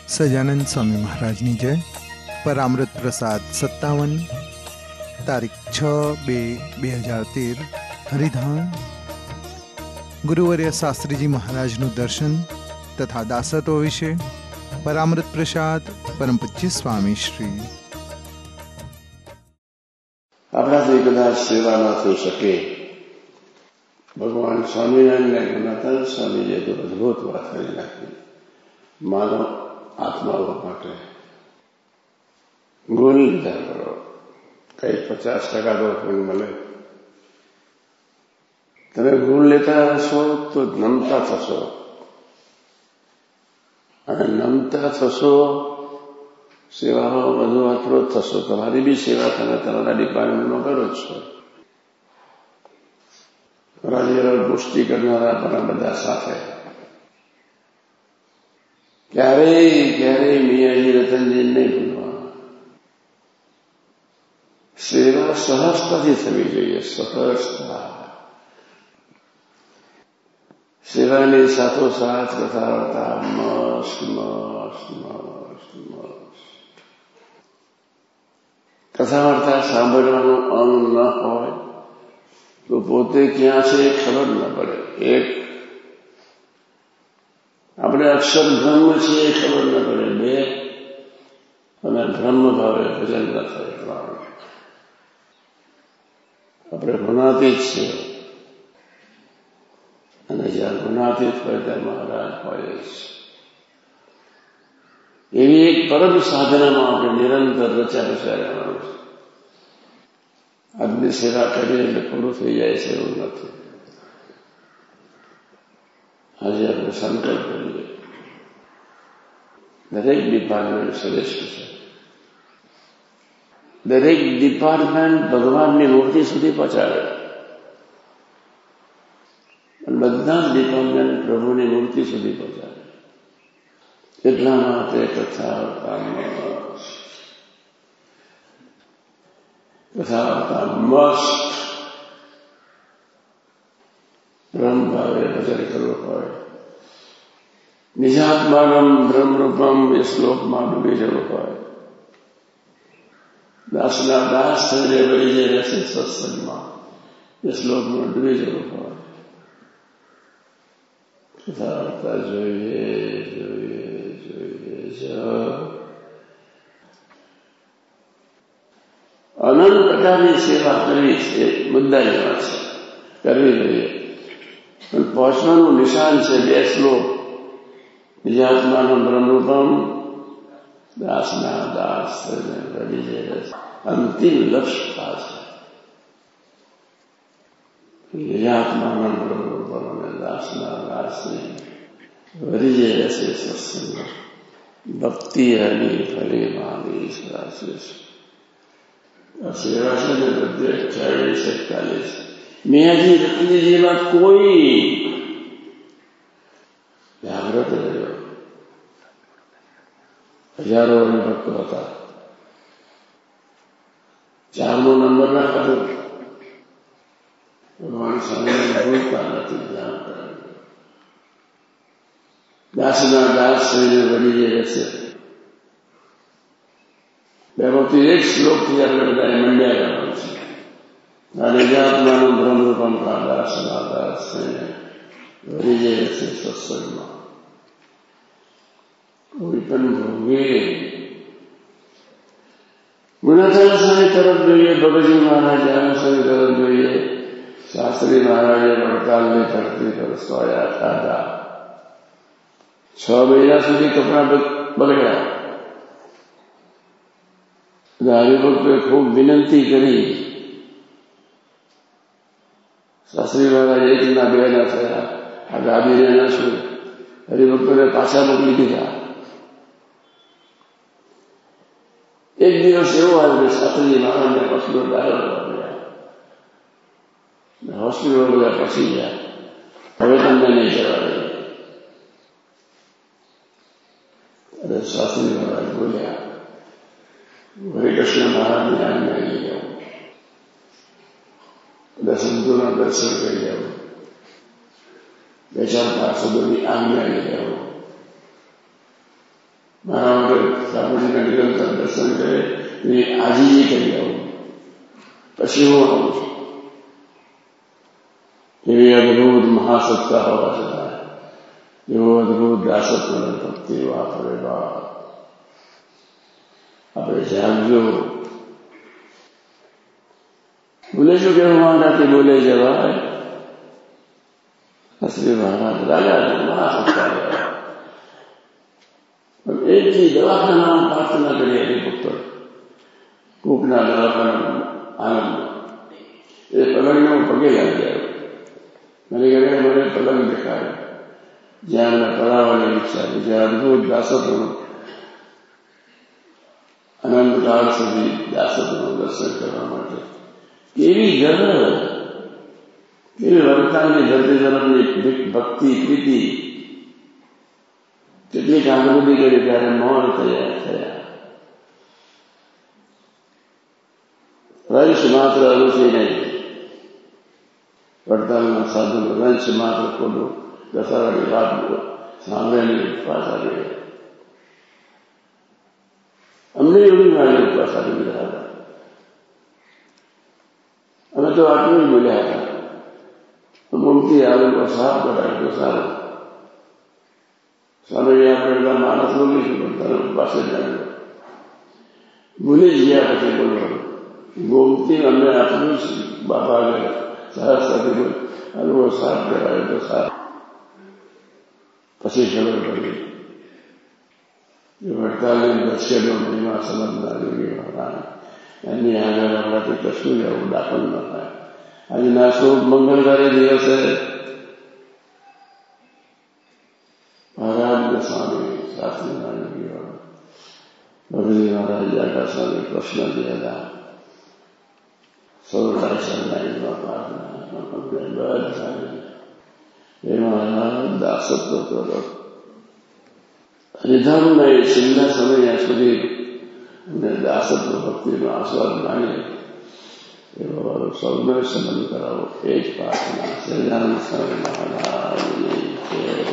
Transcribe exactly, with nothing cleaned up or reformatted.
સજાનંદ સ્વામી મહારાજની જય. પરામૃત પ્રસાદ સત્તાવન, તારીખ છ બે બે હજાર તેર. હરિધામ. ગુરુવર્ય શાસ્ત્રીજી મહારાજનું દર્શન તથા દાસત્વ વિશે પરામૃત પ્રસાદ પરમ પૂજ્ય સ્વામી શ્રી. આપણાથી કદાચ સેવા ન થઈ શકે, ભગવાન સ્વામિનારાયણ ગુણાતીત સ્વામીએ તો અદભુત વાત કરી નાખી માનવ આત્માઓ માટે. ગુણ લીધા કરો, કઈ પચાસ ટકા તો પણ મળે. તમે ગુણ લેતા હશો તો નમતા થશો, અને નમતા થશો સેવામાં વધુ આતુર થશો. તમારી બી સેવા તમે તમારા ડિપાર્ટમેન્ટમાં કરો જ છો. તમારા પુષ્ટિ કરનારા પણ બધા સાથે ક્યારેય ક્યારેય મિયાજી રતનજી નહીં ભૂલવા. સેવા સહજતાથી થવી જોઈએ, સહજતા. સેવાની સાથોસાથ કથા વાર્તા મસ્ત મસ્ત મસ્ત મસ્ત. કથા વાર્તા સાંભળવાનું અંગ ન હોય તો પોતે ક્યાં છે એ ખબર ન પડે. એક આપણે અક્ષર બ્રહ્મ છીએ એ ખબર ન પડે. બે અને બ્રહ્મ ભાવે ભજન ન થાય. ત્રણ આપણે ગુણાતીત છીએ, અને જ્યાં ગુણાતીત હોય ત્યાં મહારાજ હોય જ. એવી એક પરમ સાધનામાં આપણે નિરંતર રચ્યા રચ્યા રહેવાનું છે. આજની સેવા કરીએ એટલે પૂરું થઈ જાય છે એવું નથી. આજે આપણે સંકલ્પ કરીએ. દરેક ડિપાર્ટમેન્ટ શ્રેષ્ઠ છે. દરેક ડિપાર્ટમેન્ટ ભગવાનની મૂર્તિ સુધી પહોંચાડે, બધા જ ડિપાર્ટમેન્ટ પ્રભુની મૂર્તિ સુધી પહોંચાડે. એટલા માટે કથા કથા મસ્ત બ્રહ્મ ભાવે ભજન કરવું હોય. નિજાત્માનમ બ્રહ્મરૂપમ એ શ્લોકમાં ડૂબી જવું હોય. દાસના દાસ થઈને વળી જે રહેશે સત્સંગમાં એ શ્લોકમાં ડૂબી જવું હોય. કથા વાર્તા જોઈએ જોઈએ જોઈએ જાઓ. અનંત પ્રકારની સેવા કરવી છે, મુદ્દાની વાત છે, કરવી જોઈએ. પણ પહોંચવાનું નિશાન છે બે શ્લોક. નિજાત્માનમ બ્રહ્મરૂપમ, દાસના દાસ થઈને વળી જે રહેશે. અંતિમ લક્ષ્ય આ છે. નિજાત્માનમ બ્રહ્મરૂપમ અને દાસના દાસને વળી જે રહેશે સત્સંગ. ભક્તિ હરી ફરી માની રાશે. આ સેવા છે ને બધે અઠ્યાવીસ એકતાલીસ. મિયાજી રતનજી જેવા કોઈ જાગ્રત રહ્યો. હજારો ભક્તો હતા. ચારનો નંબર ના કરો. ભગવાન સ્વામી ભૂલતા નથી. જાણતા દાસના દાસ થઈને વળી જે રહેશે. બેમાંથી એક શ્લોકથી આપણે બધા મંડ્યા કરવાનું છે. આ નિજાત્માનું બ્રહ્મરૂપમ કા દાસના દાસ થઈને વળી જે રહેશે સત્સંગમાં. કોઈ પણ ભોગે ગુણાતીત સ્વામી તરફ જોઈએ, ભગતજી મહારાજ સ્વામી તરફ જોઈએ. શાસ્ત્રી મહારાજે વડતાલની ધરતી પર સોયા ખાધા. છ મહિના સુધી કપડા બગડ્યા. હરિભક્તોએ ખૂબ વિનંતી કરી. શાસ્ત્રી મહારાજ એક ના બે ના થયા. આ ગાદીને ના શું હરિભક્તોને પાછા મોકલી દીધા. એક દિવસ એવો આવ્યો કે શાસ્ત્રીજી મહારાજને હોસ્પિટલ દાખલ કરવા ગયા. હોસ્પિટલ બધા પસી ગયા. હવે તમને નહીં જવા દે. અને શાસ્ત્રી મહારાજ બોલ્યા, હરિકૃષ્ણ મહારાજની આજ્ઞા લઈ જાઓ, બધા સંતોના દર્શન કરી જાઓ, બે ચાર પાર્ષદોની આજ્ઞા લઈ જાઓ. મહારાજ ठाकुर जी का निरंतर दर्शन करे तो ये आज ही ये कर जाओ पशी हो ये अद्भुत महासत्ता होगा चला है जो अद्भुत दासत में भक्ति वाप रे बाप अब जागो बोले जो क्या हुआ कि बोले जवाब असली महाराज राजा महासत्ता है एक ही दवाखाना प्रार्थना करिए अरे पुत्र कूपना दवाखाना आनंद ये पलंग में पगे लग गया मैंने कहा मैंने पलंग देखा है जहाँ मैं पड़ा वाली इच्छा मुझे अद्भुत दासत अनंत काल से भी दासत दर्शन करना माटे केवी जगह केवी वर्तानी धरती तरफ भक्ति प्रीति કેટલી જાગૃતિ કરી ત્યારે મૌન તૈયાર થયા રંશ માત્ર અરુચિ નહીં વડતાલના સાધુનો રંશ માત્ર ખોટું દશરાની વાત સાંભળીને ઉપવાસ આવી ગયા અમને એવી મારી ઉપવાસ આવી ગયા હતા અમે તો આટલું જ બોલ્યા હતા મૂર્તિ આવે તો સાફ કરાય તો સારું स्वामी આપણે માણસ બોલીશું પણ તરફ પાસે જાય ભૂલી જ ગયા પછી બોલવાનું ગોમતી અમને આટલું જ બાપા આગળ સાહસ સાથે બોલ હલવો સાફ કરાય તો સાફ પછી ખબર પડી વડતાલની દર્શનો મહિમા સમજનાર યોગી મહારાજ એમની આગળ આપણાથી કશું જ આવું દાખલ ન થાય આજના શુભ મંગળકારી દિવસે महाराज के स्वामी शास्त्री नारायण की ओर भगवती महाराज जाकर स्वामी प्रश्न दिया था सर्वदा शरणाई प्रार्थना हे महाराज दासत्व करो निधन नहीं छिन्ना समय या सुधी दासत्व भक्ति में आस्वाद माने सौम्य संबंध कराओ एक प्रार्थना श्रीराम स्वामी महाराज